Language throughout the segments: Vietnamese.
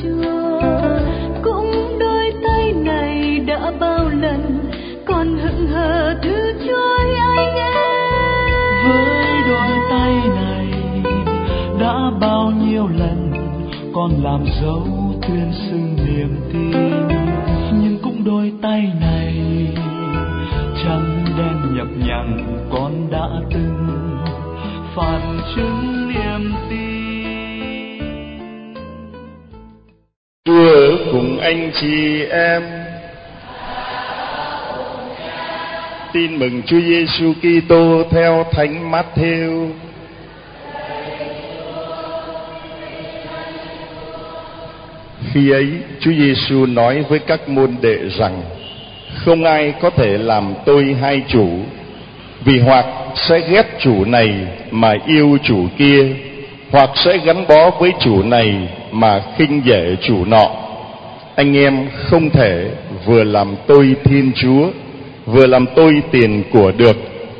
Chúa. Cũng đôi tay này đã bao lần còn hững hờ từ chối anh em. Với đôi tay này đã bao nhiêu lần con làm dấu tuyên xưng niềm tin, nhưng cũng đôi tay này trắng đen nhập nhằng con đã từng phản chứng niềm tin. Chúa ở cùng anh chị em. Tin mừng Chúa Giêsu Kitô theo Thánh Mát-thêu. Khi ấy, Chúa Giêsu nói với các môn đệ rằng: không ai có thể làm tôi hai chủ, vì hoặc sẽ ghét chủ này mà yêu chủ kia, hoặc sẽ gắn bó với chủ này mà khinh dễ chủ nọ. Anh em không thể vừa làm tôi Thiên Chúa, vừa làm tôi tiền của được.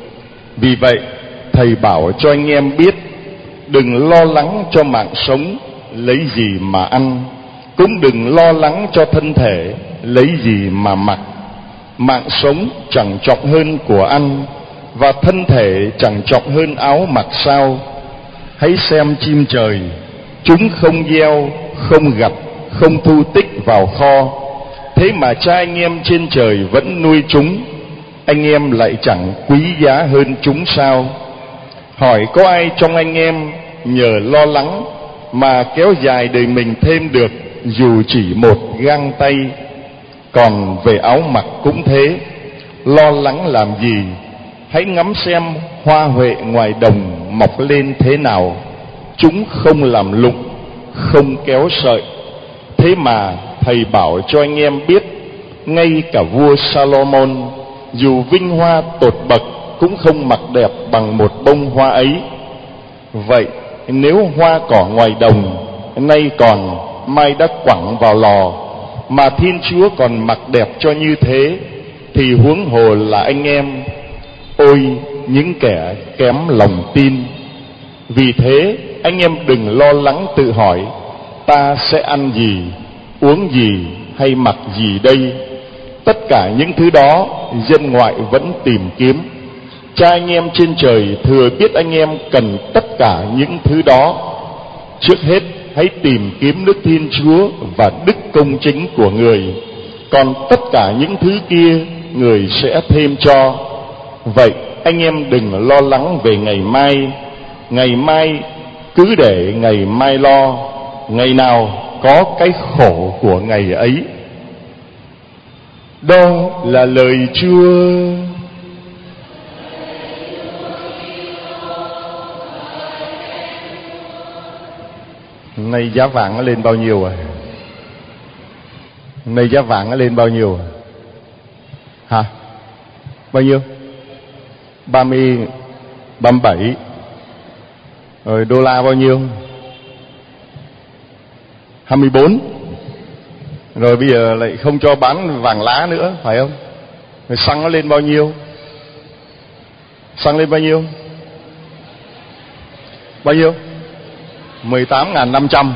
Vì vậy, Thầy bảo cho anh em biết, đừng lo lắng cho mạng sống lấy gì mà ăn, cũng đừng lo lắng cho thân thể lấy gì mà mặc. Mạng sống chẳng trọng hơn của ăn, và thân thể chẳng trọng hơn áo mặc sao? Hãy xem chim trời, chúng không gieo, không gặt, không thu tích vào kho, thế mà Cha anh em trên trời vẫn nuôi chúng. Anh em lại chẳng quý giá hơn chúng sao? Hỏi có ai trong anh em nhờ lo lắng mà kéo dài đời mình thêm được dù chỉ một gang tay? Còn về áo mặc cũng thế, lo lắng làm gì? Hãy ngắm xem hoa huệ ngoài đồng mọc lên thế nào. Chúng không làm lụng, không kéo sợi. Thế mà Thầy bảo cho anh em biết, ngay cả vua Salomon dù vinh hoa tột bậc cũng không mặc đẹp bằng một bông hoa ấy. Vậy nếu hoa cỏ ngoài đồng nay còn, mai đã quẳng vào lò, mà Thiên Chúa còn mặc đẹp cho như thế, thì huống hồ là anh em. Ôi những kẻ kém lòng tin! Vì thế anh em đừng lo lắng tự hỏi, ta sẽ ăn gì, uống gì hay mặc gì đây? Tất cả những thứ đó dân ngoại vẫn tìm kiếm. Cha anh em trên trời thừa biết anh em cần tất cả những thứ đó. Trước hết hãy tìm kiếm nước Thiên Chúa và đức công chính của Người, còn tất cả những thứ kia Người sẽ thêm cho. Vậy anh em đừng lo lắng về ngày mai. Ngày mai cứ để ngày mai lo, ngày nào có cái khổ của ngày ấy. Đó là lời Chúa. Nay giá vàng nó lên bao nhiêu rồi? Nay giá vàng nó lên bao nhiêu rồi? Hả? Bao nhiêu? 30, 37. Rồi đô la bao nhiêu? 24. Rồi bây giờ lại không cho bán vàng lá nữa, phải không? Rồi xăng nó lên bao nhiêu? Xăng lên bao nhiêu? Bao nhiêu? 18.500,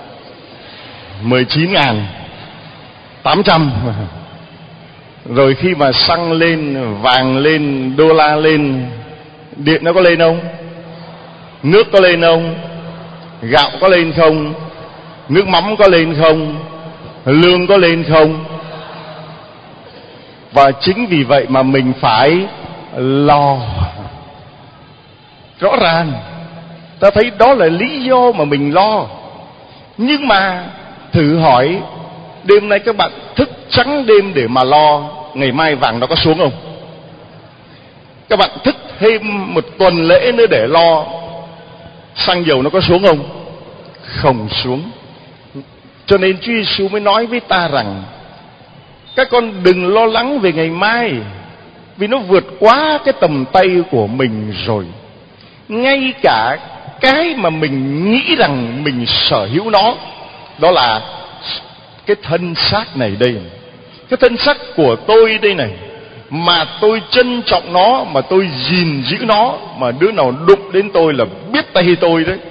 19.800. Rồi khi mà xăng lên, vàng lên, đô la lên, điện nó có lên không? Nước có lên không? Gạo có lên không? Nước mắm có lên không? Lương có lên không? Và chính vì vậy mà mình phải lo. Rõ ràng ta thấy đó là lý do mà mình lo. Nhưng mà thử hỏi, đêm nay các bạn thức trắng đêm để mà lo, ngày mai vàng nó có xuống không? Các bạn thức thêm một tuần lễ nữa để lo, xăng dầu nó có xuống không? Không xuống. Cho nên Chúa Giêsu mới nói với ta rằng, các con đừng lo lắng về ngày mai, vì nó vượt quá cái tầm tay của mình rồi. Ngay cả cái mà mình nghĩ rằng mình sở hữu nó, đó là cái thân xác này đây, cái thân xác của tôi đây này, mà tôi trân trọng nó, mà tôi gìn giữ nó, mà đứa nào đụng đến tôi là biết tay tôi đấy.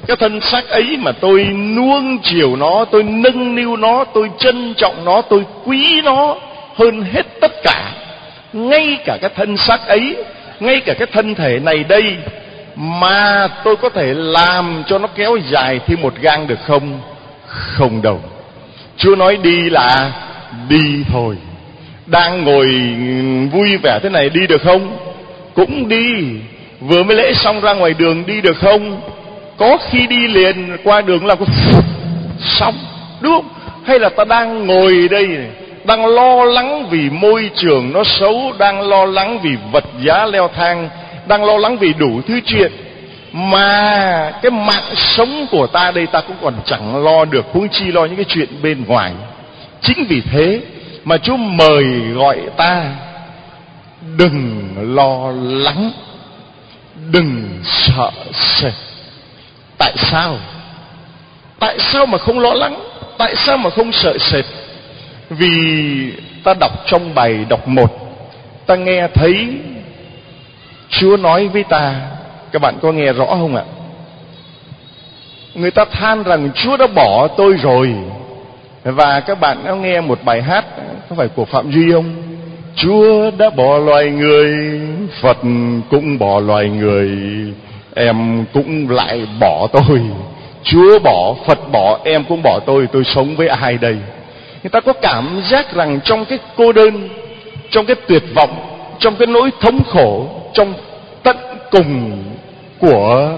Cái thân xác ấy mà tôi nuông chiều nó, tôi nâng niu nó, tôi trân trọng nó, tôi quý nó hơn hết tất cả. Ngay cả cái thân xác ấy, ngay cả cái thân thể này đây, mà tôi có thể làm cho nó kéo dài thêm một gang được không? Không đâu. Chúa nói đi là đi thôi. Đang ngồi vui vẻ thế này đi được không? Cũng đi. Vừa mới lễ xong ra ngoài đường đi được không? Có khi đi liền qua đường là xong, đúng không? Hay là ta đang ngồi đây này, đang lo lắng vì môi trường nó xấu, đang lo lắng vì vật giá leo thang, đang lo lắng vì đủ thứ chuyện, mà cái mạng sống của ta đây ta cũng còn chẳng lo được, huống chi lo những cái chuyện bên ngoài. Chính vì thế mà Chúa mời gọi ta đừng lo lắng, đừng sợ sệt. Tại sao? Tại sao mà không lo lắng? Tại sao mà không sợ sệt? Vì ta đọc trong bài đọc 1, ta nghe thấy Chúa nói với ta. Các bạn có nghe rõ không ạ? Người ta than rằng Chúa đã bỏ tôi rồi. Và các bạn có nghe một bài hát, có phải của Phạm Duy không? Chúa đã bỏ loài người, Phật cũng bỏ loài người, em cũng lại bỏ tôi. Chúa bỏ, Phật bỏ, em cũng bỏ tôi sống với ai đây? Người ta có cảm giác rằng trong cái cô đơn, trong cái tuyệt vọng, trong cái nỗi thống khổ, trong tận cùng của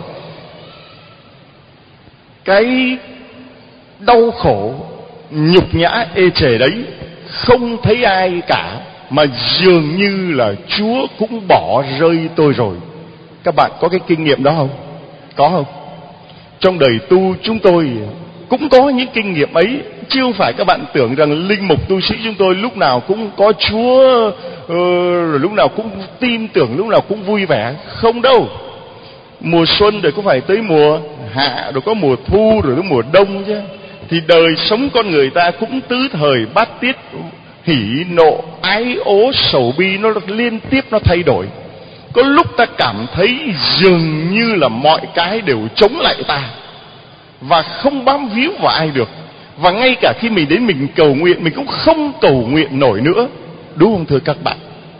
cái đau khổ, nhục nhã ê chề đấy, không thấy ai cả, mà dường như là Chúa cũng bỏ rơi tôi rồi. Các bạn có cái kinh nghiệm đó không? Có không? Trong đời tu chúng tôi cũng có những kinh nghiệm ấy, chứ không phải các bạn tưởng rằng linh mục tu sĩ chúng tôi lúc nào cũng có Chúa, rồi lúc nào cũng tin tưởng, lúc nào cũng vui vẻ. Không đâu. Mùa xuân rồi có phải tới mùa hạ, rồi có mùa thu, rồi có mùa đông chứ. Thì đời sống con người ta cũng tứ thời bát tiết, hỉ nộ ái ố sầu bi nó liên tiếp nó thay đổi. Có lúc ta cảm thấy dường như là mọi cái đều chống lại ta và không bám víu vào ai được. Và ngay cả khi mình đến mình cầu nguyện, mình cũng không cầu nguyện nổi nữa. Đúng không thưa các bạn?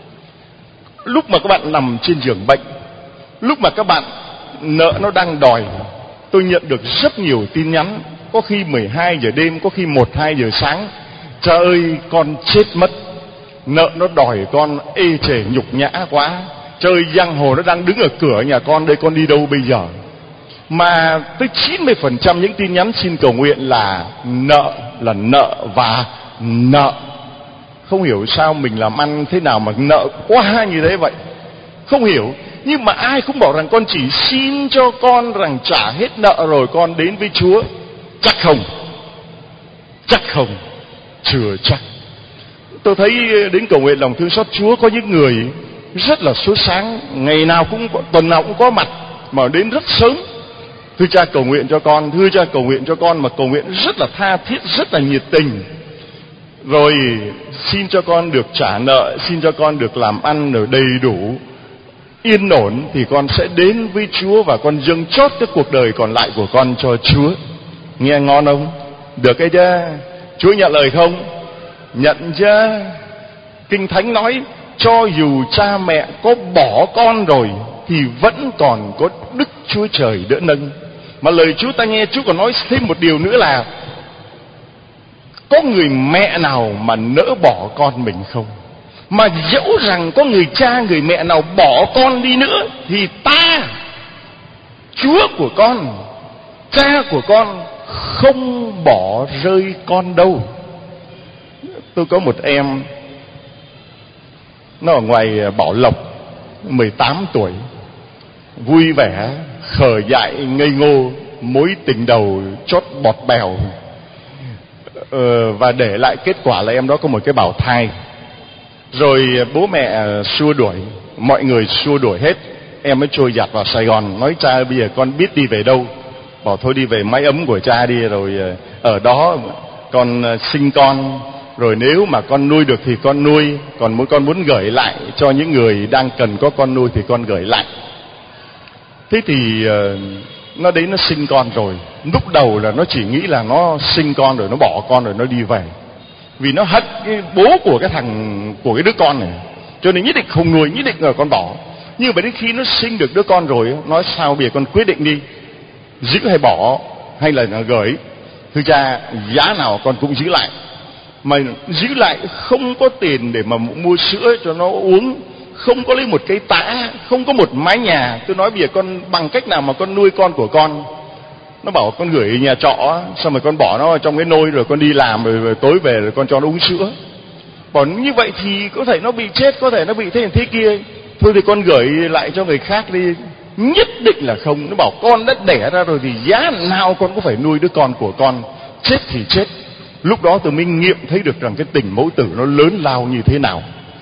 Lúc mà các bạn nằm trên giường bệnh, lúc mà các bạn nợ nó đang đòi, tôi nhận được rất nhiều tin nhắn, có khi 12 giờ đêm, có khi 1-2 giờ sáng. Trời ơi, con chết mất, nợ nó đòi con ê chề nhục nhã quá. Trời ơi, giang hồ nó đang đứng ở cửa nhà con đây, con đi đâu bây giờ? Mà tới 90% những tin nhắn xin cầu nguyện là nợ và nợ. Không hiểu sao mình làm ăn thế nào mà nợ quá như thế vậy, không hiểu. Nhưng mà ai cũng bảo rằng con chỉ xin cho con rằng trả hết nợ rồi con đến với Chúa. Chắc không? Chắc không? Chưa chắc. Tôi thấy đến cầu nguyện lòng thương xót Chúa có những người rất là sốt sáng, ngày nào cũng, tuần nào cũng có mặt, mà đến rất sớm. Thưa cha cầu nguyện cho con, thưa cha cầu nguyện cho con, mà cầu nguyện rất là tha thiết, rất là nhiệt tình. Rồi xin cho con được trả nợ, xin cho con được làm ăn ở đầy đủ, yên ổn, thì con sẽ đến với Chúa và con dâng chót cái cuộc đời còn lại của con cho Chúa. Nghe ngon không? Được cái chứ? Chúa nhận lời không? Nhận chứ? Kinh Thánh nói cho dù cha mẹ có bỏ con rồi thì vẫn còn có Đức Chúa Trời đỡ nâng. Mà lời Chúa ta nghe, Chúa còn nói thêm một điều nữa là có người mẹ nào mà nỡ bỏ con mình không? Mà dẫu rằng có người cha, người mẹ nào bỏ con đi nữa thì ta, Chúa của con, cha của con, không bỏ rơi con đâu. Tôi có một em, nó ở ngoài Bảo Lộc, 18 tuổi, vui vẻ, khờ dại, ngây ngô, mối tình đầu chót bọt bèo. Và để lại kết quả là em đó có một cái bào thai. Rồi bố mẹ xua đuổi, mọi người xua đuổi hết. Em mới trôi dạt vào Sài Gòn, nói cha bây giờ con biết đi về đâu. Bảo thôi đi về mái ấm của cha đi, rồi ở đó con sinh con. Rồi nếu mà con nuôi được thì con nuôi, còn con muốn gửi lại cho những người đang cần có con nuôi thì con gửi lại. Thế thì nó đến nó sinh con rồi. Lúc đầu là nó chỉ nghĩ là nó sinh con rồi nó bỏ con rồi nó đi về, vì nó hận cái bố của cái đứa con này, cho nên nhất định không nuôi, nhất định là con bỏ. Nhưng mà đến khi nó sinh được đứa con rồi, nói sao bây giờ con quyết định đi, giữ hay bỏ hay là gửi. Thưa cha, giá nào con cũng giữ lại. Mà giữ lại không có tiền để mà mua sữa cho nó uống, không có lấy một cái tã, không có một mái nhà. Tôi nói bây giờ con bằng cách nào mà con nuôi con của con. Nó bảo con gửi nhà trọ, xong rồi con bỏ nó trong cái nôi, rồi con đi làm, rồi tối về rồi con cho nó uống sữa. Bảo như vậy thì có thể nó bị chết, có thể nó bị thế kia. Thôi thì con gửi lại cho người khác đi. Nhất định là không. Nó bảo con đã đẻ ra rồi thì giá nào con cũng phải nuôi đứa con của con, chết thì chết. Lúc đó tôi mới nghiệm thấy được rằng cái tình mẫu tử nó lớn lao như thế nào.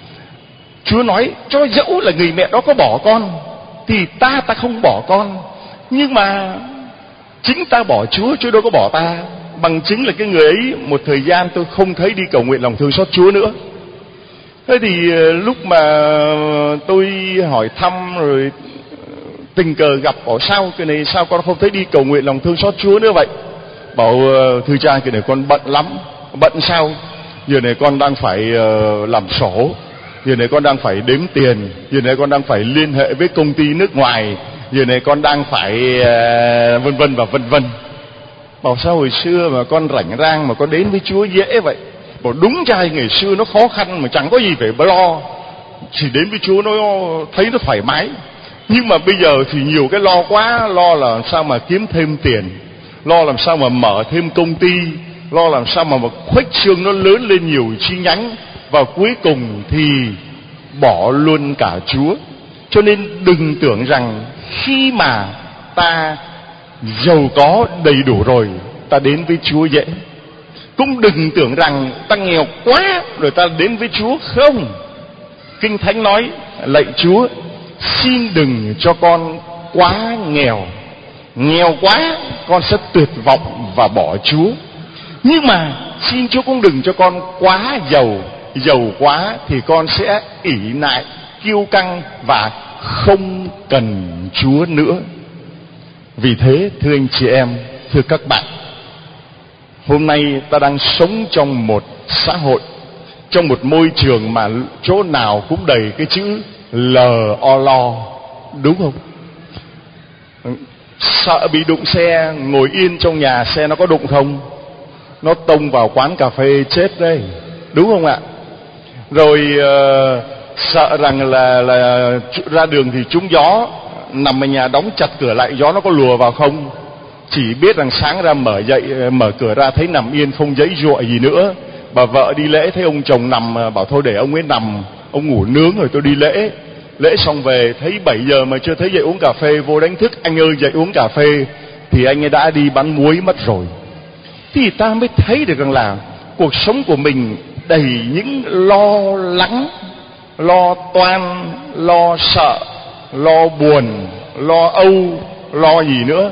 Chúa nói cho dẫu là người mẹ đó có bỏ con thì ta không bỏ con, nhưng mà chính ta bỏ Chúa, Chúa đâu có bỏ ta. Bằng chứng là cái người ấy một thời gian tôi không thấy đi cầu nguyện lòng thương xót Chúa nữa. Thế thì lúc mà tôi hỏi thăm rồi tình cờ gặp, bảo sao cái này sao con không thấy đi cầu nguyện lòng thương xót Chúa nữa vậy? Bảo thưa cha, cái này con bận lắm. Bận sao? Giờ này con đang phải làm sổ, giờ này con đang phải đếm tiền, giờ này con đang phải liên hệ với công ty nước ngoài, giờ này con đang phải vân vân và vân vân. Bảo sao hồi xưa mà con rảnh rang mà con đến với Chúa dễ vậy? Bảo đúng cha, ngày xưa nó khó khăn mà chẳng có gì phải lo, chỉ đến với Chúa nó thấy nó thoải mái. Nhưng mà bây giờ thì nhiều cái lo quá, lo là sao mà kiếm thêm tiền, lo làm sao mà mở thêm công ty, lo làm sao mà khuếch trương nó lớn lên nhiều chi nhánh, và cuối cùng thì bỏ luôn cả Chúa. Cho nên đừng tưởng rằng khi mà ta giàu có đầy đủ rồi ta đến với Chúa dễ. Cũng đừng tưởng rằng ta nghèo quá rồi ta đến với Chúa. Không. Kinh Thánh nói lạy Chúa, xin đừng cho con quá nghèo. Nghèo quá con sẽ tuyệt vọng và bỏ Chúa. Nhưng mà xin Chúa cũng đừng cho con quá giàu. Giàu quá thì con sẽ ỷ lại, kiêu căng và không cần Chúa nữa. Vì thế thưa anh chị em, thưa các bạn, hôm nay ta đang sống trong một xã hội, trong một môi trường mà chỗ nào cũng đầy cái chữ lo, đúng không? Sợ bị đụng xe, ngồi yên trong nhà xe nó có đụng không? Nó tông vào quán cà phê chết đấy, đúng không ạ? Rồi sợ rằng là ra đường thì trúng gió, nằm ở nhà đóng chặt cửa lại, gió nó có lùa vào không? Chỉ biết rằng sáng ra mở cửa ra thấy nằm yên, không giấy giụa gì nữa. Bà vợ đi lễ thấy ông chồng nằm, bảo thôi để ông ấy nằm, ông ngủ nướng rồi tôi đi lễ. Lễ xong về thấy 7 giờ mà chưa thấy dậy uống cà phê, vô đánh thức anh ơi dậy uống cà phê, thì anh ấy đã đi bán muối mất rồi. Thì ta mới thấy được rằng là cuộc sống của mình đầy những lo lắng, lo toan, lo sợ, lo buồn, lo âu, lo gì nữa?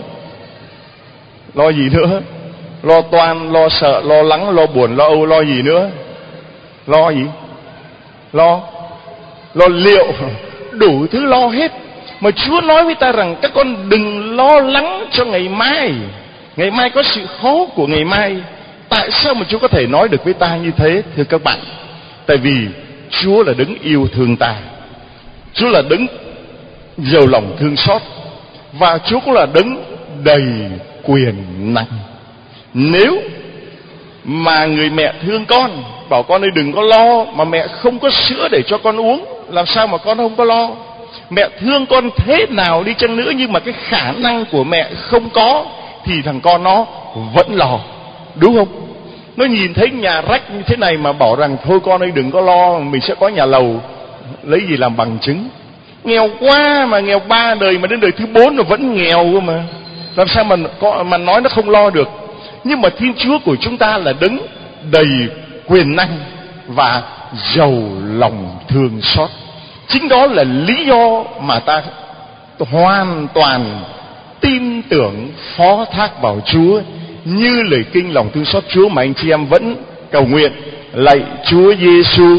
Lo gì nữa? Lo toan, lo sợ, lo lắng, lo buồn, lo âu, lo gì nữa? Lo gì? Lo liệu, đủ thứ lo hết. Mà Chúa nói với ta rằng các con đừng lo lắng cho ngày mai. Ngày mai có sự khó của ngày mai. Tại sao mà Chúa có thể nói được với ta như thế thưa các bạn? Tại vì Chúa là đấng yêu thương ta, Chúa là đấng giàu lòng thương xót, và Chúa cũng là đấng đầy quyền năng. Nếu mà người mẹ thương con, bảo con ơi đừng có lo, mà mẹ không có sữa để cho con uống, làm sao mà con không có lo? Mẹ thương con thế nào đi chăng nữa, nhưng mà cái khả năng của mẹ không có thì thằng con nó vẫn lo, đúng không? Nó nhìn thấy nhà rách như thế này mà bảo rằng thôi con ơi đừng có lo, mình sẽ có nhà lầu, lấy gì làm bằng chứng? Nghèo quá mà, nghèo 3 đời mà đến đời thứ 4 nó vẫn nghèo cơ mà, làm sao mà nói nó không lo được? Nhưng mà Thiên Chúa của chúng ta là đấng đầy quyền năng và giàu lòng thương xót. Chính đó là lý do mà ta hoàn toàn tin tưởng phó thác vào Chúa, như lời kinh lòng thương xót Chúa mà anh chị em vẫn cầu nguyện: lạy Chúa Giêsu,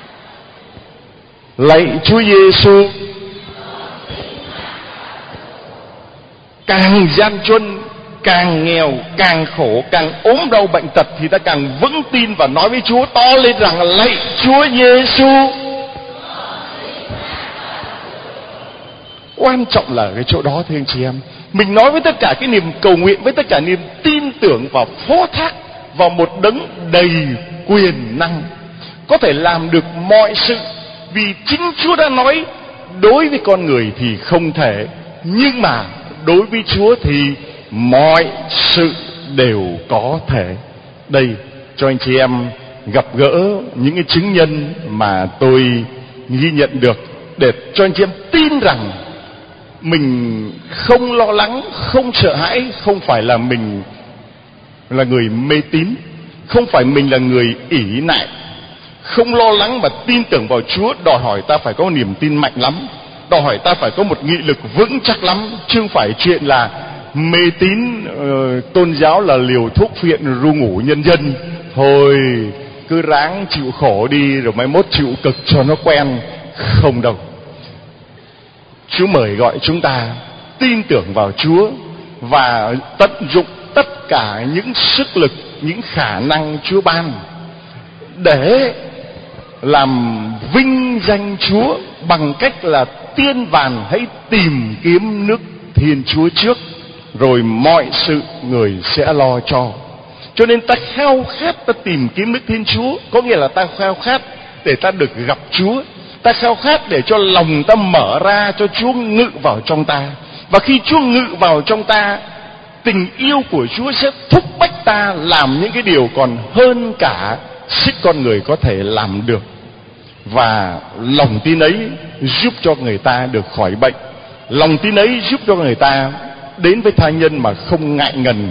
lạy Chúa Giêsu, Càng gian truân, càng nghèo, càng khổ, càng ốm đau bệnh tật thì ta càng vững tin và nói với Chúa to lên rằng: lạy Chúa Giêsu. Quan trọng là cái chỗ đó thưa anh chị em. Mình nói với tất cả cái niềm cầu nguyện, với tất cả niềm tin tưởng và phó thác vào một đấng đầy quyền năng, có thể làm được mọi sự. Vì chính Chúa đã nói đối với con người thì không thể, nhưng mà đối với Chúa thì mọi sự đều có thể. Đây, cho anh chị em gặp gỡ những cái chứng nhân mà tôi ghi nhận được, để cho anh chị em tin rằng mình không lo lắng, không sợ hãi. Không phải là mình là người mê tín, không phải mình là người ỷ lại. Không lo lắng mà tin tưởng vào Chúa đòi hỏi ta phải có niềm tin mạnh lắm, đòi hỏi ta phải có một nghị lực vững chắc lắm, chứ không phải chuyện là mê tín tôn giáo là liều thuốc phiện ru ngủ nhân dân. Thôi cứ ráng chịu khổ đi rồi mai mốt chịu cực cho nó quen. Không đâu. Chúa mời gọi chúng ta tin tưởng vào Chúa và tận dụng tất cả những sức lực, những khả năng Chúa ban để làm vinh danh Chúa bằng cách là tiên vàn hãy tìm kiếm nước Thiên Chúa trước, rồi mọi sự người sẽ lo cho. Cho nên ta khao khát, ta tìm kiếm nước Thiên Chúa, có nghĩa là ta khao khát để ta được gặp Chúa. Ta khao khát để cho lòng ta mở ra cho Chúa ngự vào trong ta. Và khi Chúa ngự vào trong ta, tình yêu của Chúa sẽ thúc bách ta làm những cái điều còn hơn cả sức con người có thể làm được. Và lòng tin ấy giúp cho người ta được khỏi bệnh. Lòng tin ấy giúp cho người ta đến với tha nhân mà không ngại ngần.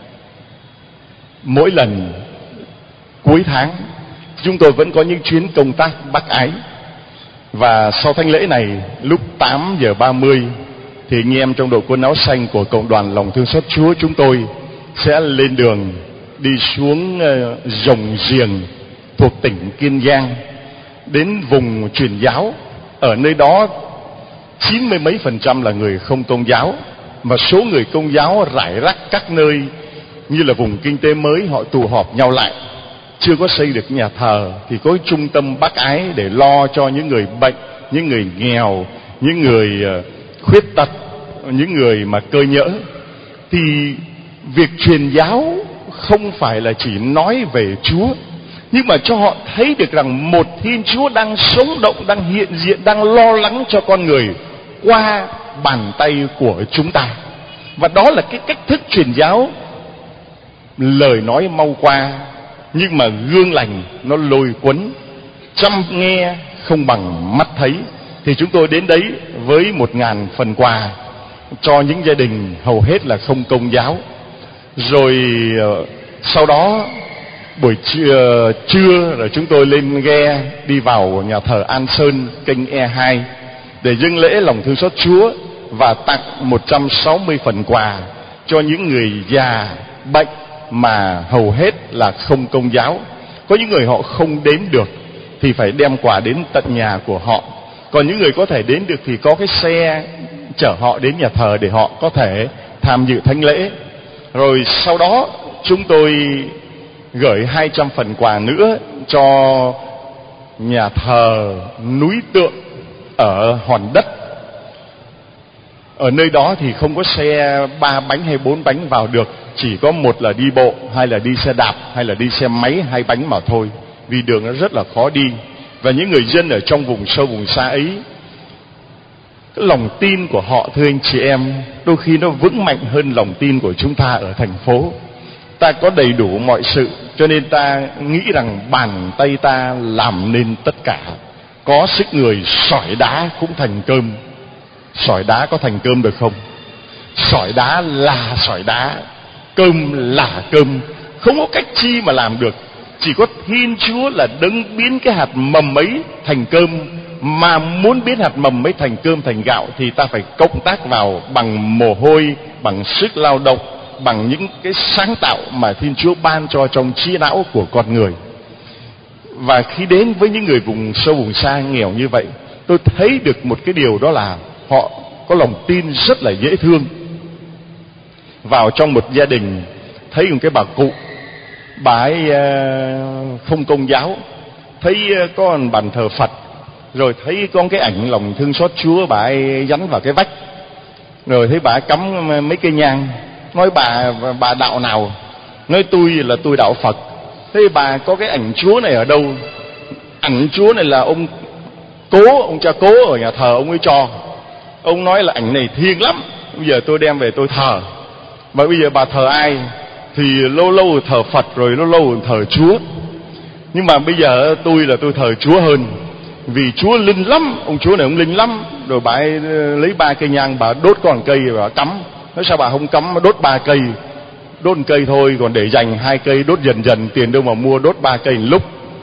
Mỗi lần cuối tháng chúng tôi vẫn có những chuyến công tác Bác Ái. Và sau thánh lễ này, lúc 8:30 thì anh em trong đội quân áo xanh của cộng đoàn lòng thương xót Chúa chúng tôi sẽ lên đường đi xuống Rồng Giềng thuộc tỉnh Kiên Giang, đến vùng truyền giáo. Ở nơi đó 90 mấy % là người không tôn giáo, mà số người công giáo rải rác các nơi như là vùng kinh tế mới, họ tụ họp nhau lại. Chưa có xây được nhà thờ thì có trung tâm Bác Ái để lo cho những người bệnh, những người nghèo, những người khuyết tật, những người mà cơ nhỡ. Thì việc truyền giáo không phải là chỉ nói về Chúa, nhưng mà cho họ thấy được rằng một Thiên Chúa đang sống động, đang hiện diện, đang lo lắng cho con người qua bàn tay của chúng ta. Và đó là cái cách thức truyền giáo. Lời nói mau qua, nhưng mà gương lành nó lôi cuốn. Chăm nghe không bằng mắt thấy. Thì chúng tôi đến đấy với 1.000 phần quà cho những gia đình hầu hết là không công giáo. Rồi sau đó buổi trưa rồi chúng tôi lên ghe đi vào nhà thờ An Sơn, kênh E2 để dâng lễ lòng thương xót Chúa và tặng 160 phần quà cho những người già bệnh mà hầu hết là không công giáo. Có những người họ không đến được thì phải đem quà đến tận nhà của họ. Còn những người có thể đến được thì có cái xe chở họ đến nhà thờ để họ có thể tham dự thánh lễ. Rồi sau đó chúng tôi gửi 200 phần quà nữa cho nhà thờ Núi Tượng ở Hòn Đất. Ở nơi đó thì không có xe 3 bánh hay 4 bánh vào được, chỉ có một là đi bộ, hai là đi xe đạp, hay là đi xe máy 2 bánh mà thôi, vì đường nó rất là khó đi. Và những người dân ở trong vùng sâu vùng xa ấy, cái lòng tin của họ thưa anh chị em, đôi khi nó vững mạnh hơn lòng tin của chúng ta ở thành phố. Ta có đầy đủ mọi sự, cho nên ta nghĩ rằng bàn tay ta làm nên tất cả. Có sức người sỏi đá cũng thành cơm. Sỏi đá có thành cơm được không? Sỏi đá là sỏi đá, cơm là cơm, không có cách chi mà làm được. Chỉ có Thiên Chúa là đấng biến cái hạt mầm ấy thành cơm. Mà muốn biến hạt mầm ấy thành cơm thành gạo thì ta phải cộng tác vào bằng mồ hôi, bằng sức lao động, bằng những cái sáng tạo mà Thiên Chúa ban cho trong trí não của con người. Và khi đến với những người vùng sâu vùng xa nghèo như vậy, tôi thấy được một cái điều, đó là họ có lòng tin rất là dễ thương. vào trong một gia đình, thấy một cái bà cụ, bà ấy không công giáo, thấy có một bàn thờ Phật, rồi thấy có cái ảnh lòng thương xót Chúa, bà ấy dán vào cái vách, rồi thấy bà ấy cắm mấy cây nhang. Nói bà đạo nào? Nói tôi là tôi đạo Phật. Thế bà có cái ảnh Chúa này ở đâu? Ảnh Chúa này là ông Cố, ông cha Cố ở nhà thờ ông ấy cho. Ông nói là ảnh này thiêng lắm, bây giờ tôi đem về tôi thờ. Mà bây giờ bà thờ ai? Thì lâu lâu thờ Phật, rồi lâu lâu thờ Chúa. Nhưng mà bây giờ tôi là tôi thờ Chúa hơn, vì Chúa linh lắm, ông Chúa này ông linh lắm. Rồi bà ấy lấy 3 cây nhang, bà đốt con cây rồi bà cắm. Nói sao bà không cắm mà đốt 3 cây? Đốt 1 cây thôi, còn để dành 2 cây đốt dần dần, tiền đâu mà mua đốt 3 cây một lúc.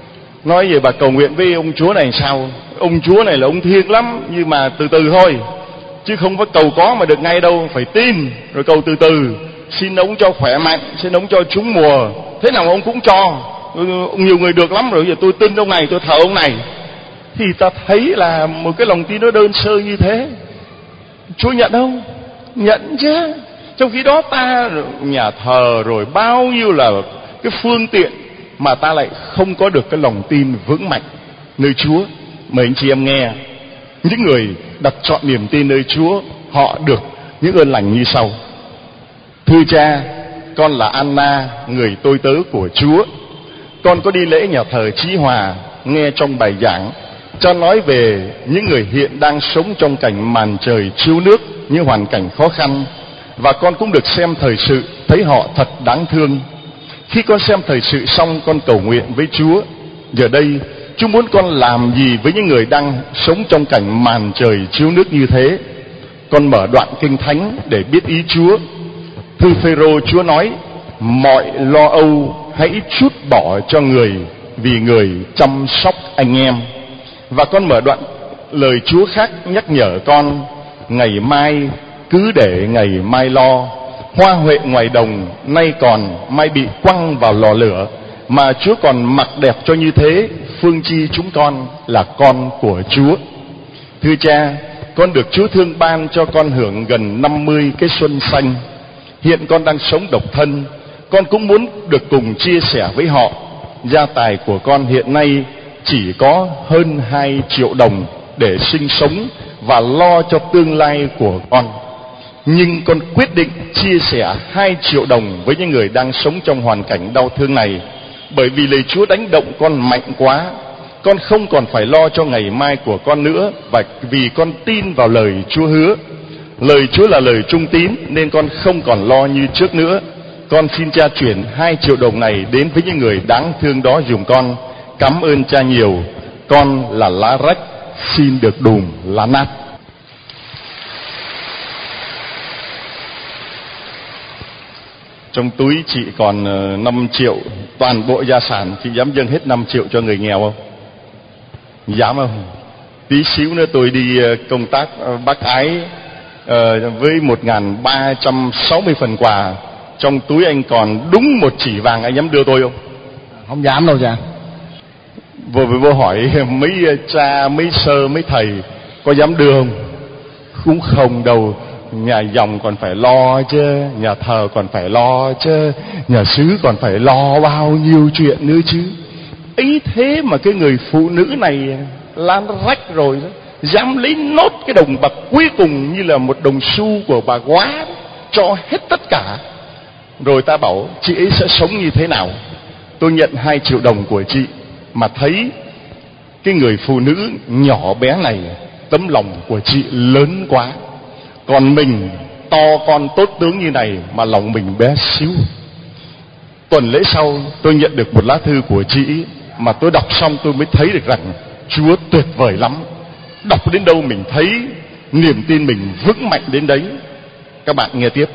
Nói vậy bà cầu nguyện với ông Chúa này sao? Ông Chúa này là ông thiêng lắm, nhưng mà từ từ thôi, chứ không có cầu có mà được ngay đâu. Phải tin rồi cầu từ từ. Xin ông cho khỏe mạnh, xin ông cho trúng mùa, thế nào ông cũng cho. Nhiều người được lắm rồi, giờ tôi tin ông này, tôi thờ ông này. Thì ta thấy là một cái lòng tin nó đơn sơ như thế. Chúa nhận không? Nhận chứ. Trong khi đó ta nhà thờ rồi bao nhiêu là cái phương tiện, mà ta lại không có được cái lòng tin vững mạnh nơi Chúa. Mời anh chị em nghe, những người đặt trọn niềm tin nơi Chúa, họ được những ơn lành như sau. Thưa cha, con là Anna, người tôi tớ của Chúa. Con có đi lễ nhà thờ Chí Hòa, nghe trong bài giảng cha nói về những người hiện đang sống trong cảnh màn trời chiếu nước, những hoàn cảnh khó khăn. Và con cũng được xem thời sự, thấy họ thật đáng thương. Khi con xem thời sự xong, con cầu nguyện với Chúa. Giờ đây, Chúa muốn con làm gì với những người đang sống trong cảnh màn trời chiếu nước như thế? Con mở đoạn Kinh Thánh để biết ý Chúa. Thư Phêrô, Chúa nói, mọi lo âu hãy trút bỏ cho người, vì người chăm sóc anh em. Và con mở đoạn lời Chúa khác nhắc nhở con, ngày mai cứ để ngày mai lo. Hoa huệ ngoài đồng nay còn, mai bị quăng vào lò lửa. Mà Chúa còn mặc đẹp cho như thế, phương chi chúng con là con của Chúa. Thưa cha, con được Chúa thương ban cho con hưởng gần 50 cái xuân xanh. Hiện con đang sống độc thân, con cũng muốn được cùng chia sẻ với họ. Gia tài của con hiện nay chỉ có hơn 2 triệu đồng để sinh sống và lo cho tương lai của con. Nhưng con quyết định chia sẻ 2 triệu đồng với những người đang sống trong hoàn cảnh đau thương này, bởi vì lời Chúa đánh động con mạnh quá. Con không còn phải lo cho ngày mai của con nữa, và vì con tin vào lời Chúa hứa. Lời Chúa là lời trung tín, nên con không còn lo như trước nữa. Con xin cha chuyển 2 triệu đồng này đến với những người đáng thương đó giùm con. Cảm ơn cha nhiều. Con là lá rách, xin được đùm lá nát. Trong túi chị còn 5 triệu, toàn bộ gia sản, chị dám dâng hết 5 triệu cho người nghèo không? Dám không? Tí xíu nữa tôi đi công tác Bác Ái với 1.360 phần quà. Trong túi anh còn đúng 1 chỉ vàng, anh dám đưa tôi không? Không dám đâu cha. Vô hỏi mấy cha, mấy sơ, mấy thầy có dám đưa không? Cũng không đâu. Nhà dòng còn phải lo chứ, nhà thờ còn phải lo chứ, nhà xứ còn phải lo bao nhiêu chuyện nữa chứ. Ấy thế mà cái người phụ nữ này lan rách rồi đó, dám lấy nốt cái đồng bạc cuối cùng như là một đồng xu của bà quá, cho hết tất cả. Rồi ta bảo chị ấy sẽ sống như thế nào? Tôi nhận 2 triệu đồng của chị mà thấy cái người phụ nữ nhỏ bé này, tấm lòng của chị lớn quá. Còn mình to con tốt tướng như này mà lòng mình bé xíu. Tuần lễ sau tôi nhận được một lá thư của chị, mà tôi đọc xong tôi mới thấy được rằng Chúa tuyệt vời lắm. Đọc đến đâu mình thấy niềm tin mình vững mạnh đến đấy. Các bạn nghe tiếp.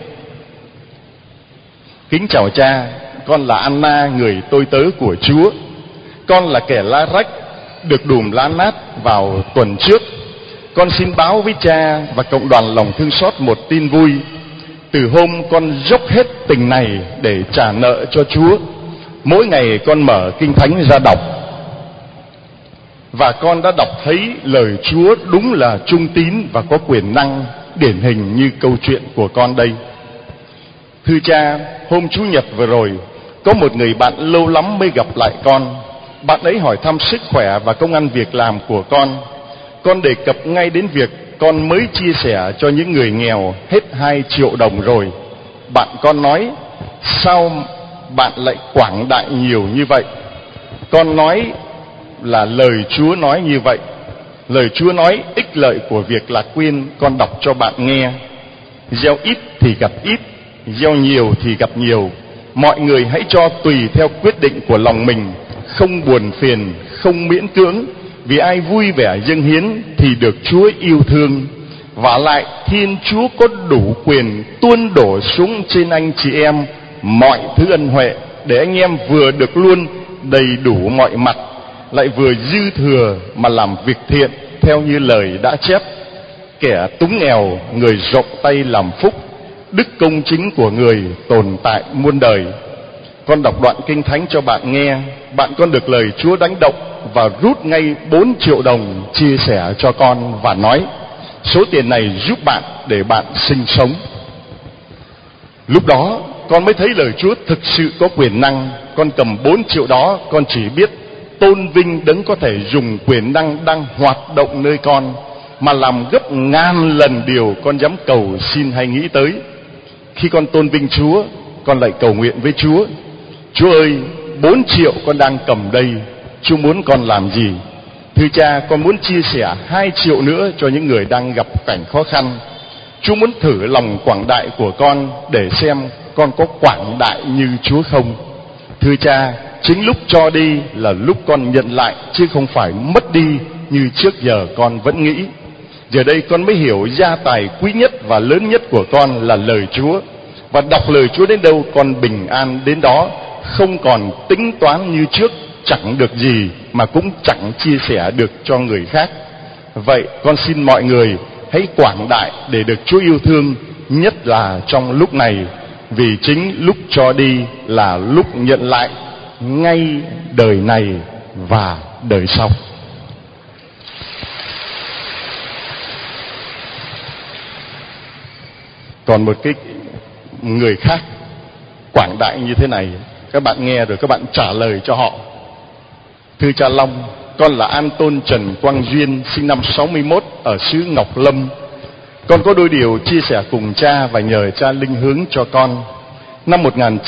Kính chào cha, con là Anna, người tôi tớ của Chúa. Con là kẻ lá rách, được đùm lá nát vào tuần trước. Con xin báo với cha và cộng đoàn lòng thương xót một tin vui. Từ hôm con dốc hết tình này để trả nợ cho Chúa, mỗi ngày con mở Kinh Thánh ra đọc, và con đã đọc thấy lời Chúa đúng là trung tín và có quyền năng, điển hình như câu chuyện của con đây. Thưa cha, hôm Chủ nhật vừa rồi, có một người bạn lâu lắm mới gặp lại con. Bạn ấy hỏi thăm sức khỏe và công ăn việc làm của con. Con đề cập ngay đến việc con mới chia sẻ cho những người nghèo hết 2 triệu đồng rồi. Bạn con nói, sao bạn lại quảng đại nhiều như vậy? Con nói là lời Chúa nói như vậy. Lời Chúa nói ích lợi của việc lạc quyên, con đọc cho bạn nghe. Gieo ít thì gặp ít, gieo nhiều thì gặp nhiều. Mọi người hãy cho tùy theo quyết định của lòng mình, không buồn phiền, không miễn cưỡng, vì ai vui vẻ dâng hiến thì được Chúa yêu thương. Vả lại Thiên Chúa có đủ quyền tuôn đổ xuống trên anh chị em mọi thứ ân huệ, để anh em vừa được luôn đầy đủ mọi mặt, lại vừa dư thừa mà làm việc thiện, theo như lời đã chép: kẻ túng nghèo, người rộng tay làm phúc, đức công chính của người tồn tại muôn đời. Con đọc đoạn kinh thánh cho bạn nghe. Bạn con được lời Chúa đánh động và rút ngay 4 triệu đồng chia sẻ cho con, và nói số tiền này giúp bạn để bạn sinh sống. Lúc đó con mới thấy lời Chúa thực sự có quyền năng. Con cầm 4 triệu đó, con chỉ biết tôn vinh Đấng có thể dùng quyền năng đang hoạt động nơi con, mà làm gấp ngàn lần điều con dám cầu xin hay nghĩ tới. Khi con tôn vinh Chúa, con lại cầu nguyện với Chúa: Chúa ơi, 4 triệu con đang cầm đây, Chúa muốn con làm gì? Thưa cha, con muốn chia sẻ 2 triệu nữa cho những người đang gặp cảnh khó khăn. Chúa muốn thử lòng quảng đại của con để xem con có quảng đại như Chúa không. Thưa cha, chính lúc cho đi là lúc con nhận lại, chứ không phải mất đi như trước giờ con vẫn nghĩ. Giờ đây con mới hiểu gia tài quý nhất và lớn nhất của con là lời Chúa. Và đọc lời Chúa đến đâu, con bình an đến đó, không còn tính toán như trước, chẳng được gì mà cũng chẳng chia sẻ được cho người khác. Vậy con xin mọi người hãy quảng đại để được Chúa yêu thương, nhất là trong lúc này, vì chính lúc cho đi là lúc nhận lại, ngay đời này và đời sau. Còn một cái người khác quảng đại như thế này, các bạn nghe rồi các bạn trả lời cho họ. Thưa cha Long, con là An Tôn Trần Quang Duyên, sinh năm 61 ở xứ Ngọc Lâm. Con có đôi điều chia sẻ cùng cha và nhờ cha linh hướng cho con. Năm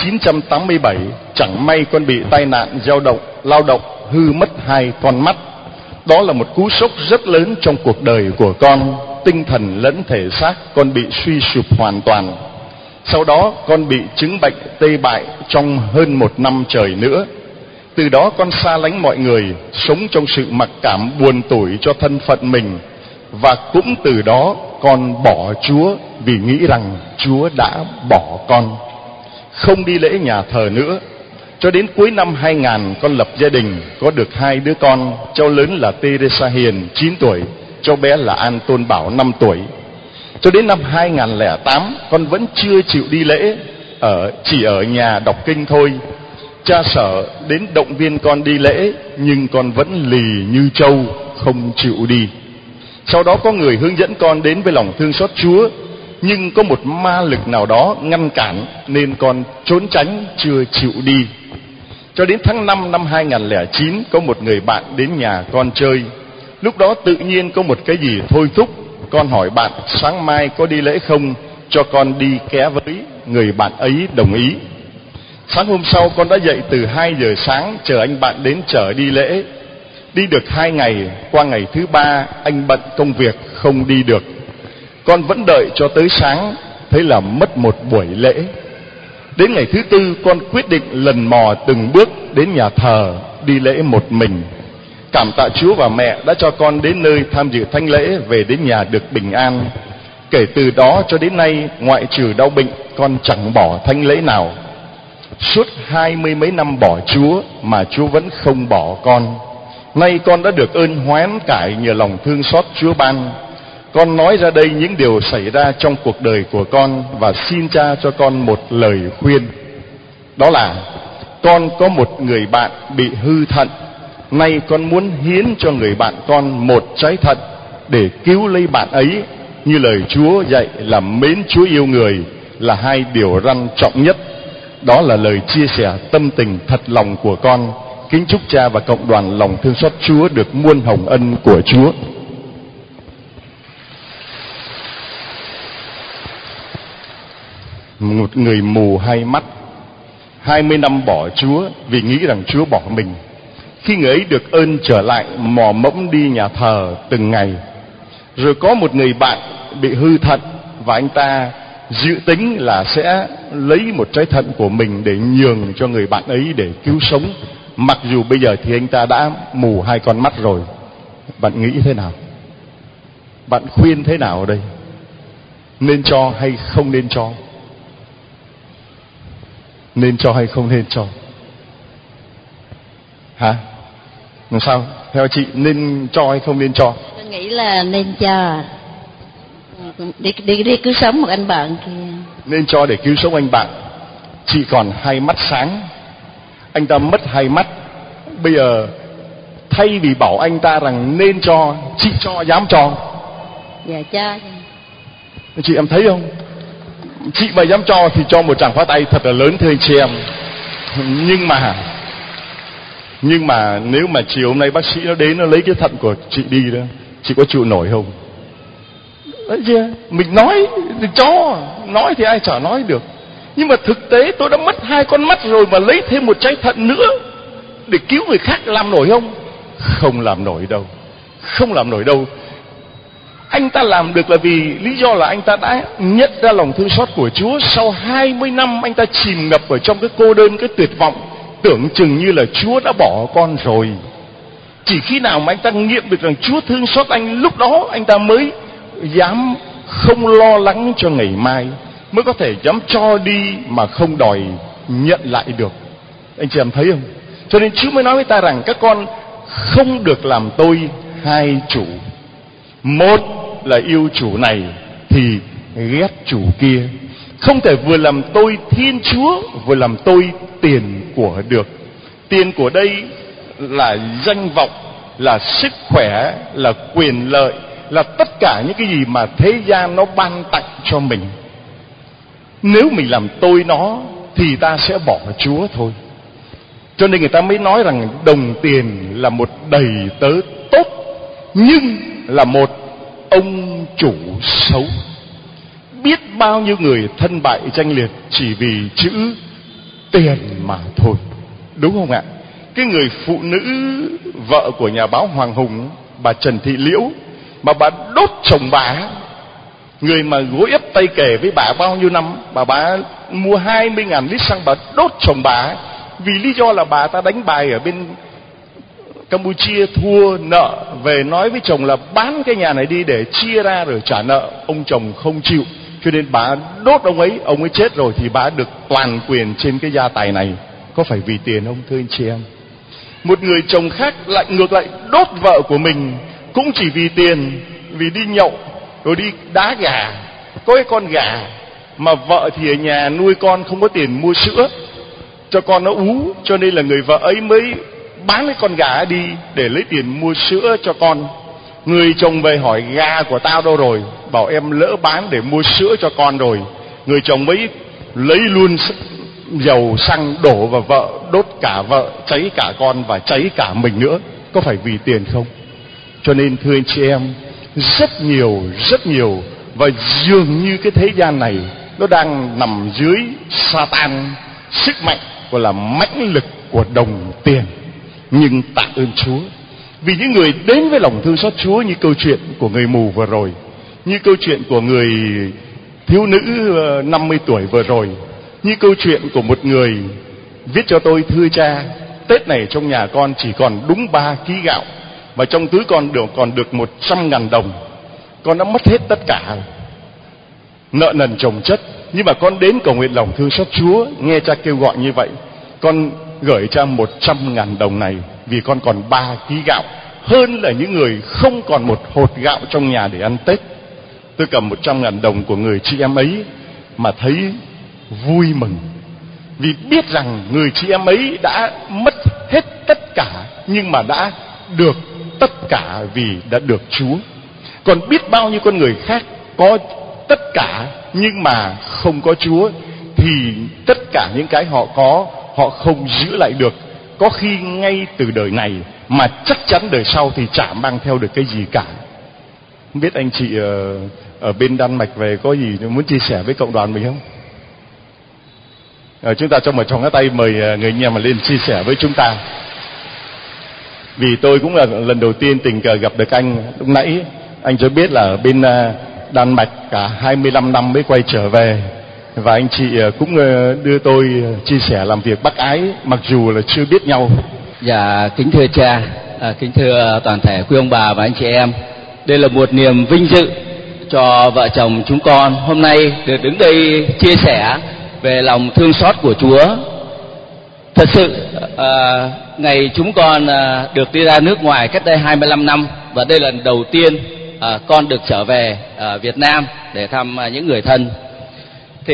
1987, chẳng may con bị tai nạn lao động hư mất 2 con mắt. Đó là một cú sốc rất lớn trong cuộc đời của con. Tinh thần lẫn thể xác con bị suy sụp hoàn toàn. Sau đó con bị chứng bệnh tê bại trong hơn 1 năm trời nữa. Từ đó con xa lánh mọi người, sống trong sự mặc cảm buồn tủi cho thân phận mình. Và cũng từ đó con bỏ Chúa, vì nghĩ rằng Chúa đã bỏ con. Không đi lễ nhà thờ nữa. Cho đến cuối năm 2000, con lập gia đình, có được 2 đứa con. Cháu lớn là Teresa Hiền 9 tuổi, cháu bé là An Tôn Bảo 5 tuổi. Cho đến năm 2008, con vẫn chưa chịu đi lễ, chỉ ở nhà đọc kinh thôi. Cha sợ đến động viên con đi lễ, nhưng con vẫn lì như trâu, không chịu đi. Sau đó có người hướng dẫn con đến với lòng thương xót Chúa, nhưng có một ma lực nào đó ngăn cản, nên con trốn tránh, chưa chịu đi. Cho đến tháng 5 năm 2009, có một người bạn đến nhà con chơi. Lúc đó tự nhiên có một cái gì thôi thúc. Con hỏi bạn sáng mai có đi lễ không, cho con đi ké với. Người bạn ấy đồng ý. Sáng hôm sau con đã dậy từ 2 giờ sáng chờ anh bạn đến chở đi lễ. Đi được 2 ngày, qua ngày thứ 3 anh bận công việc không đi được. Con vẫn đợi cho tới sáng, thế là mất một buổi lễ. Đến ngày thứ 4 con quyết định lần mò từng bước đến nhà thờ đi lễ một mình. Cảm tạ Chúa và mẹ đã cho con đến nơi tham dự thánh lễ, về đến nhà được bình an. Kể từ đó cho đến nay, ngoại trừ đau bệnh, con chẳng bỏ thánh lễ nào. Suốt 20 mấy năm bỏ Chúa mà Chúa vẫn không bỏ con. Nay con đã được ơn hoán cải nhờ lòng thương xót Chúa ban. Con nói ra đây những điều xảy ra trong cuộc đời của con, và xin cha cho con một lời khuyên. Đó là con có một người bạn bị hư thận. Nay con muốn hiến cho người bạn con một trái thận để cứu lấy bạn ấy, như lời Chúa dạy là mến Chúa yêu người, là hai điều răn trọng nhất. Đó là lời chia sẻ tâm tình thật lòng của con. Kính chúc cha và cộng đoàn lòng thương xót Chúa được muôn hồng ân của Chúa. Một người mù hai mắt, 20 năm bỏ Chúa vì nghĩ rằng Chúa bỏ mình. Khi người ấy được ơn trở lại, mò mẫm đi nhà thờ từng ngày. Rồi có một người bạn bị hư thận, và anh ta dự tính là sẽ lấy một trái thận của mình để nhường cho người bạn ấy để cứu sống. Mặc dù bây giờ thì anh ta đã mù hai con mắt rồi. Bạn nghĩ thế nào? Bạn khuyên thế nào ở đây? Nên cho hay không nên cho? Nên cho hay không nên cho? Hả? Làm sao? Theo chị nên cho hay không nên cho? Tôi nghĩ là nên cho. Đi cứu sống một anh bạn kia. Nên cho để cứu sống anh bạn. Chị còn hai mắt sáng, anh ta mất hai mắt. Bây giờ thay vì bảo anh ta rằng nên cho, chị cho, dám cho? Dạ cho. Chị em thấy không? Chị mà dám cho thì cho một tràng pháo tay thật là lớn thưa anh chị em. Nhưng mà nếu mà chiều hôm nay bác sĩ nó đến, nó lấy cái thận của chị đi đó, chị có chịu nổi không? Đấy chưa? Mình nói thì cho, nói thì ai chả nói được. Nhưng mà thực tế tôi đã mất hai con mắt rồi mà lấy thêm một trái thận nữa để cứu người khác, làm nổi không? Không làm nổi đâu. Không làm nổi đâu. Anh ta làm được là vì lý do là anh ta đã nhận ra lòng thương xót của Chúa. Sau 20 năm anh ta chìm ngập ở trong cái cô đơn, cái tuyệt vọng, tưởng chừng như là Chúa đã bỏ con rồi. Chỉ khi nào mà anh ta nghiệm được rằng Chúa thương xót anh, lúc đó anh ta mới dám không lo lắng cho ngày mai, mới có thể dám cho đi mà không đòi nhận lại được. Anh chị em thấy không? Cho nên Chúa mới nói với ta rằng các con không được làm tôi hai chủ. Một là yêu chủ này thì ghét chủ kia. Không thể vừa làm tôi Thiên Chúa vừa làm tôi tiền của được. Tiền của đây là danh vọng, là sức khỏe, là quyền lợi, là tất cả những cái gì mà thế gian nó ban tặng cho mình. Nếu mình làm tôi nó thì ta sẽ bỏ Chúa thôi. Cho nên người ta mới nói rằng đồng tiền là một đầy tớ tốt, nhưng là một ông chủ xấu. Biết bao nhiêu người thân bại danh liệt chỉ vì chữ tiền mà thôi, đúng không ạ? Cái người phụ nữ vợ của nhà báo Hoàng Hùng, bà Trần Thị Liễu, mà bà đốt chồng bà, người mà gối ép tay kề với bà bao nhiêu năm, bà mua 20.000 lít xăng, bà đốt chồng bà vì lý do là bà ta đánh bài ở bên Campuchia thua nợ, về nói với chồng là bán cái nhà này đi để chia ra rồi trả nợ. Ông chồng không chịu, cho nên bà đốt ông ấy chết rồi thì bà được toàn quyền trên cái gia tài này. Có phải vì tiền không thưa anh chị em? Một người chồng khác lại ngược lại đốt vợ của mình cũng chỉ vì tiền, vì đi nhậu rồi đi đá gà. Có cái con gà mà vợ thì ở nhà nuôi con, không có tiền mua sữa cho con nó ú, cho nên là người vợ ấy mới bán cái con gà đi để lấy tiền mua sữa cho con. Người chồng về hỏi gà của tao đâu rồi, bảo em lỡ bán để mua sữa cho con rồi. Người chồng mới lấy luôn dầu xăng đổ vào vợ, đốt cả vợ, cháy cả con và cháy cả mình nữa. Có phải vì tiền không? Cho nên thưa anh chị em, rất nhiều, và dường như cái thế gian này nó đang nằm dưới Satan, sức mạnh gọi là mãnh lực của đồng tiền. Nhưng tạ ơn Chúa vì những người đến với lòng thương xót Chúa, như câu chuyện của người mù vừa rồi, như câu chuyện của người thiếu nữ 50 tuổi vừa rồi, như câu chuyện của một người viết cho tôi: thưa cha, Tết này trong nhà con chỉ còn đúng 3 ký gạo, và trong túi con còn được 100.000 đồng. Con đã mất hết tất cả, nợ nần chồng chất, nhưng mà con đến cầu nguyện lòng thương xót Chúa, nghe cha kêu gọi như vậy, con gửi cha 100.000 đồng này vì con còn 3 ký gạo, hơn là những người không còn một hột gạo trong nhà để ăn Tết. Tôi cầm 100.000 đồng của người chị em ấy mà thấy vui mừng, vì biết rằng người chị em ấy đã mất hết tất cả nhưng mà đã được tất cả vì đã được Chúa. Còn biết bao nhiêu con người khác có tất cả nhưng mà không có Chúa, thì tất cả những cái họ có, họ không giữ lại được. Có khi ngay từ đời này mà chắc chắn đời sau thì chả mang theo được cái gì cả. Không biết anh chị ở bên Đan Mạch về có gì muốn chia sẻ với cộng đoàn mình không? Chúng ta cho một tràng tay mời người anh em mà lên chia sẻ với chúng ta. Vì tôi cũng là lần đầu tiên tình cờ gặp được anh. Lúc nãy anh cho biết là ở bên Đan Mạch cả 25 năm mới quay trở về. Và anh chị cũng đưa tôi chia sẻ làm việc bác ái mặc dù là chưa biết nhau. Dạ, kính thưa cha, kính thưa toàn thể quý ông bà và anh chị em. Đây là một niềm vinh dự cho vợ chồng chúng con hôm nay được đứng đây chia sẻ về lòng thương xót của Chúa. Thật sự ngày chúng con được đi ra nước ngoài cách đây 25 năm, và đây là lần đầu tiên con được trở về Việt Nam để thăm những người thân. Thì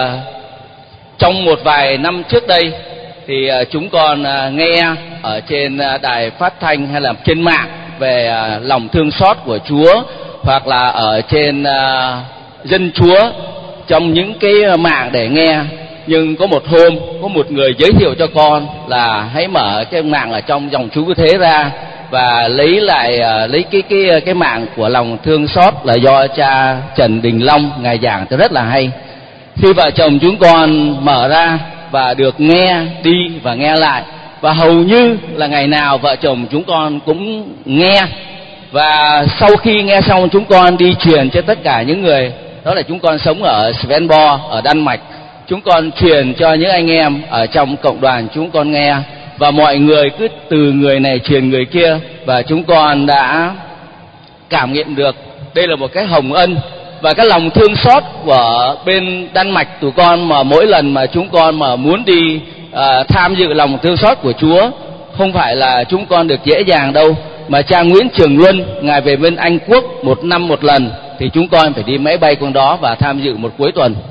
trong một vài năm trước đây thì chúng con nghe ở trên đài phát thanh hay là trên mạng về lòng thương xót của Chúa, hoặc là ở trên Dân Chúa trong những cái mạng để nghe. Nhưng có một hôm có một người giới thiệu cho con là hãy mở cái mạng ở trong dòng chú Cứu Thế ra và lấy cái mạng của lòng thương xót là do cha Trần Đình Long ngài giảng thì rất là hay. Khi vợ chồng chúng con mở ra và được nghe đi và nghe lại, và hầu như là ngày nào vợ chồng chúng con cũng nghe. Và sau khi nghe xong chúng con đi truyền cho tất cả những người, đó là chúng con sống ở Svendborg ở Đan Mạch, chúng con truyền cho những anh em ở trong cộng đoàn chúng con nghe, và mọi người cứ từ người này truyền người kia, và chúng con đã cảm nghiệm được đây là một cái hồng ân và cái lòng thương xót của bên Đan Mạch tụi con. Mà mỗi lần mà chúng con mà muốn đi tham dự lòng thương xót của Chúa, không phải là chúng con được dễ dàng đâu, mà cha Nguyễn Trường Luân ngài về bên Anh Quốc một năm một lần, thì chúng con phải đi máy bay qua đó và tham dự một cuối tuần.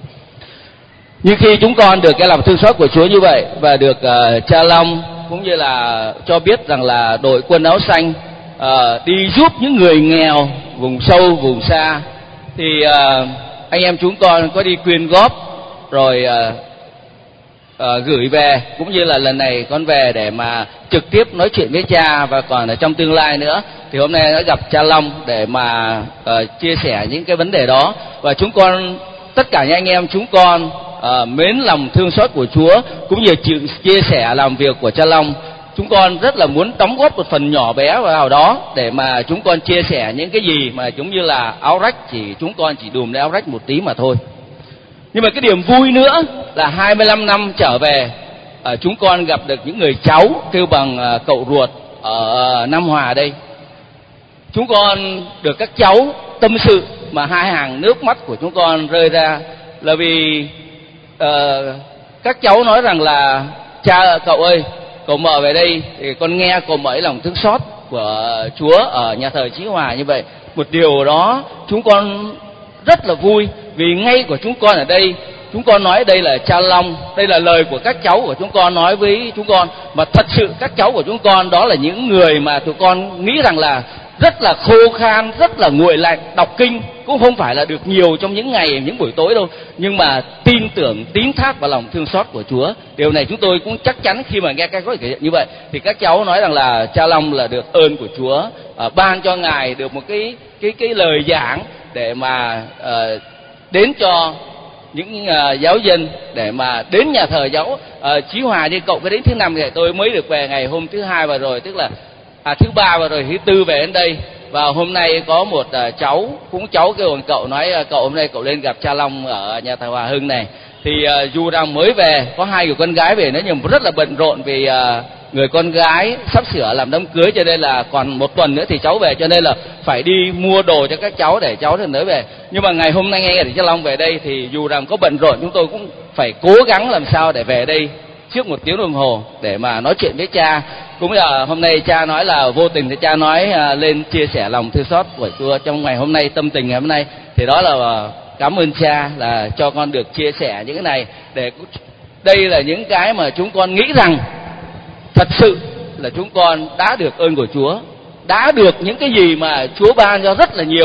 Nhưng khi chúng con được cái lòng thương xót của Chúa như vậy, và được cha Long cũng như là cho biết rằng là đội quân áo xanh đi giúp những người nghèo vùng sâu vùng xa, thì anh em chúng con có đi quyên góp rồi gửi về, cũng như là lần này con về để mà trực tiếp nói chuyện với cha, và còn ở trong tương lai nữa thì hôm nay đã gặp cha Long để mà chia sẻ những cái vấn đề đó. Và chúng con tất cả những anh em chúng con mến lòng thương xót của Chúa, cũng như chia sẻ làm việc của cha Long, chúng con rất là muốn đóng góp một phần nhỏ bé vào đó để mà chúng con chia sẻ những cái gì mà giống như là áo rách, chỉ chúng con chỉ đùm lấy áo rách một tí mà thôi. Nhưng mà cái điểm vui nữa là 25 năm trở về, chúng con gặp được những người cháu kêu bằng cậu ruột ở Nam Hòa đây. Chúng con được các cháu tâm sự mà hai hàng nước mắt của chúng con rơi ra, là vì các cháu nói rằng là cha cậu ơi, cậu mở về đây thì con nghe cậu mở lòng thương xót của Chúa ở nhà thờ Chí Hòa như vậy. Một điều đó chúng con rất là vui, vì ngay của chúng con ở đây, chúng con nói đây là cha Long, đây là lời của các cháu của chúng con nói với chúng con, mà thật sự các cháu của chúng con đó là những người mà tụi con nghĩ rằng là rất là khô khan, rất là nguội lạnh, đọc kinh cũng không phải là được nhiều trong những ngày, những buổi tối đâu, nhưng mà tin tưởng, tín thác vào lòng thương xót của Chúa. Điều này chúng tôi cũng chắc chắn khi mà nghe các gói kể như vậy, thì các cháu nói rằng là cha Long là được ơn của Chúa ban cho ngài được một cái lời giảng để mà đến cho những giáo dân, để mà đến nhà thờ giáo Chí Hòa đi. Cậu cái đến thứ 5 thì tôi mới được về ngày hôm thứ 2 và rồi, tức là thứ 3 và rồi thứ 4 về đến đây. Và hôm nay có một cháu, cũng cháu kêu bằng cậu, nói cậu hôm nay cậu lên gặp cha Long ở nhà thờ Hòa Hưng này. Thì dù đang mới về, có 2 người con gái về nữa, nhưng mà rất là bận rộn vì người con gái sắp sửa làm đám cưới, cho nên là còn một tuần nữa thì cháu về, cho nên là phải đi mua đồ cho các cháu để cháu thì tới về. Nhưng mà ngày hôm nay nghe thì cha Long về đây, thì dù rằng có bận rộn chúng tôi cũng phải cố gắng làm sao để về đây trước 1 tiếng đồng hồ để mà nói chuyện với cha. Cũng là hôm nay cha nói là vô tình thì cha nói lên chia sẻ lòng thương xót của Chúa trong ngày hôm nay, tâm tình ngày hôm nay, thì đó là cảm ơn cha là cho con được chia sẻ những cái này. Để đây là những cái mà chúng con nghĩ rằng thật sự là chúng con đã được ơn của Chúa, đã được những cái gì mà Chúa ban cho rất là nhiều.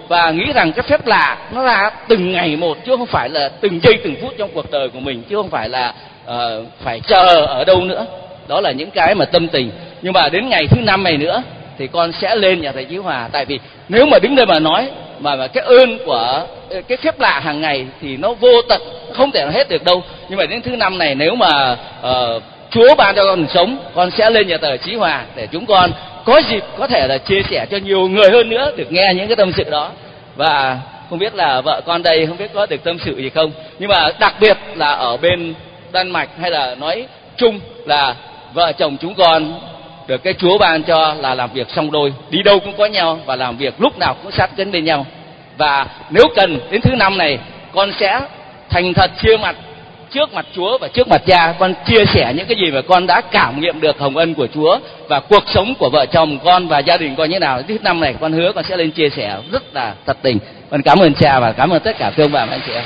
và nghĩ rằng cái phép lạ nó ra từng ngày một, chứ không phải là từng giây từng phút trong cuộc đời của mình, chứ không phải là phải chờ ở đâu nữa. Đó là những cái mà tâm tình. Nhưng mà đến ngày thứ 5 này nữa thì con sẽ lên nhà thầy Chí Hòa. Tại vì nếu mà đứng đây mà nói mà cái ơn của cái phép lạ hàng ngày thì nó vô tận, không thể hết được đâu. Nhưng mà đến thứ 5 này, nếu mà Chúa ban cho con sống, con sẽ lên nhà thờ Chí Hòa để chúng con có dịp có thể là chia sẻ cho nhiều người hơn nữa được nghe những cái tâm sự đó. Và không biết là vợ con đây không biết có được tâm sự gì không, nhưng mà đặc biệt là ở bên Đan Mạch hay là nói chung là vợ chồng chúng con được cái Chúa ban cho là làm việc song đôi, đi đâu cũng có nhau và làm việc lúc nào cũng sát cánh bên nhau. Và nếu cần đến thứ 5 này, con sẽ thành thật chia mặt trước mặt Chúa và trước mặt Cha, con chia sẻ những cái gì mà con đã cảm nghiệm được hồng ân của Chúa và cuộc sống của vợ chồng con và gia đình con như nào. Thứ 5 này con hứa con sẽ lên chia sẻ rất là thật tình. Con cảm ơn Cha và cảm ơn tất cả quý ông bà và anh chị em.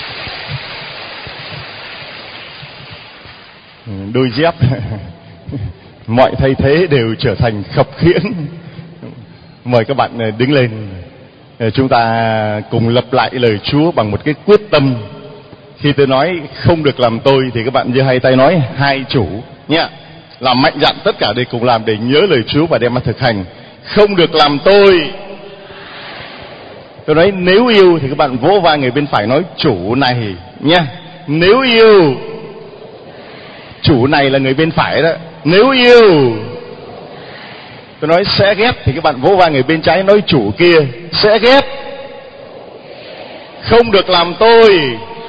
Đôi dép mọi thay thế đều trở thành khập khiễng. Mời các bạn đứng lên, chúng ta cùng lặp lại lời Chúa bằng một cái quyết tâm. Khi tôi nói không được làm tôi thì các bạn giơ hai tay nói hai chủ nhé. Làm mạnh dạn tất cả để cùng làm để nhớ lời Chúa và đem mà thực hành. Không được làm tôi. Tôi nói nếu yêu thì các bạn vỗ vai người bên phải nói chủ này nhé. Nếu yêu, chủ này là người bên phải đó. Nếu yêu, tôi nói sẽ ghét thì các bạn vỗ vai người bên trái nói chủ kia sẽ ghét. Không được làm tôi.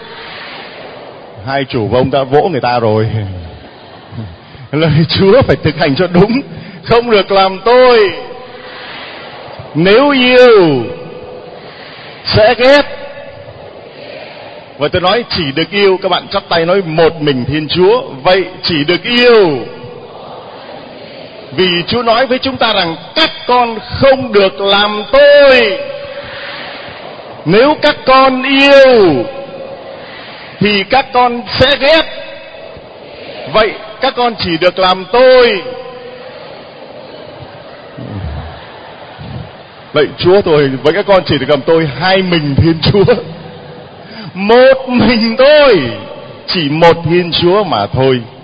Hai chủ và ông đã vỗ người ta rồi. Lời Chúa phải thực hành cho đúng. Không được làm tôi. Nếu yêu sẽ ghét. Và tôi nói chỉ được yêu, các bạn chắp tay nói một mình Thiên Chúa. Vậy chỉ được yêu vì Chúa nói với chúng ta rằng các con không được làm tôi. Nếu các con yêu thì các con sẽ ghét. Vậy các con chỉ được làm tôi. Lạy Chúa tôi, với các con chỉ được làm tôi hai mình Thiên Chúa. Một mình tôi, chỉ một Thiên Chúa mà thôi.